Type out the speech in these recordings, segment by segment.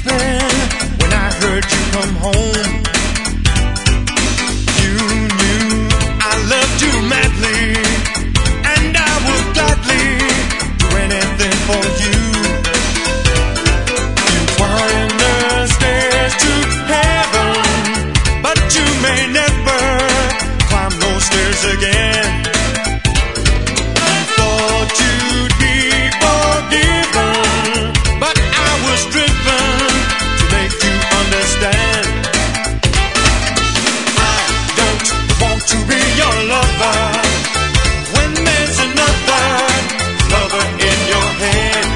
sleeping when I heard you come home. You knew I loved you madly, and I would gladly do anything for you. You climbed the stairs to heaven, but you may never climb those stairs again. Thought you'd be forgiven, but I was driven to make you understand. I don't want to be your lover when there's another lover in your head.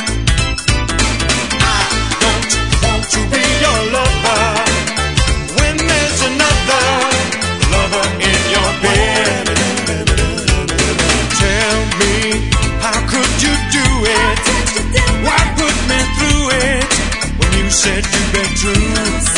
I don't want to be your lover when there's another lover in your bed. Tell me, how could you do it? Why put me through it when you said you'd be true?